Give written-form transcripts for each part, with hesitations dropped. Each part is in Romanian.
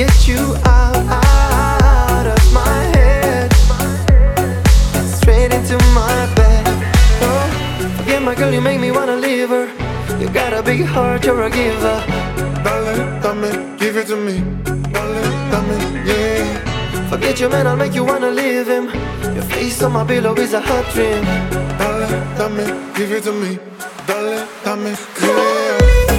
get you out of my head, straight into my bed. Oh, forget my girl, you make me wanna leave her. You got a big heart, you're a giver. Dale, dame, give it to me. Dale, dame, yeah. Forget your man, I'll make you wanna leave him. Your face on my pillow is a hot dream. Dale, dame, give it to me. Dale, dame, yeah.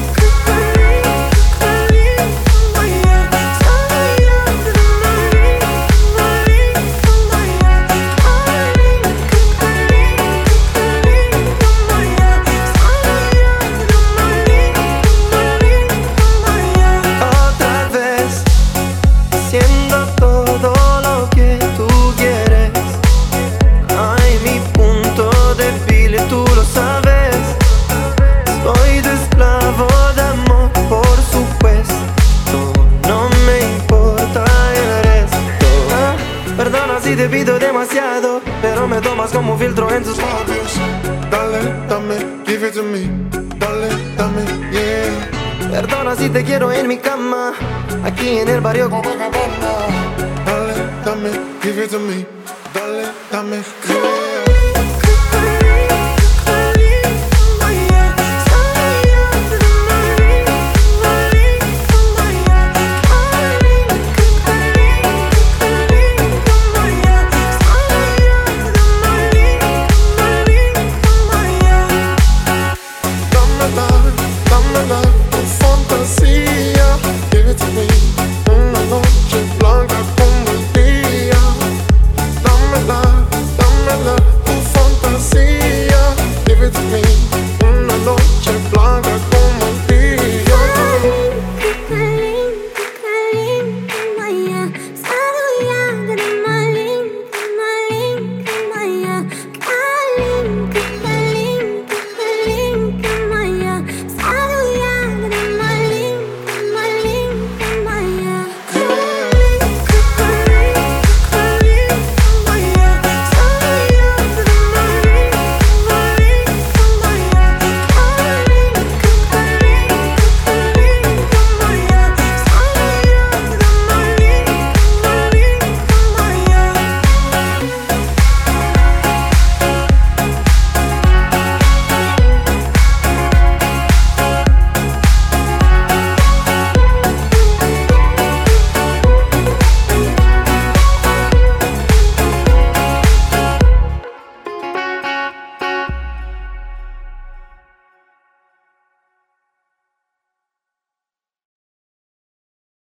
Si te pido demasiado, pero me tomas como filtro en tus labios. Dale, dame, give it to me. Dale, dame, yeah. Perdona si te quiero en mi cama, aquí en el barrio Copacabana. Dale, dame, give it to me. Dale, dame, yeah.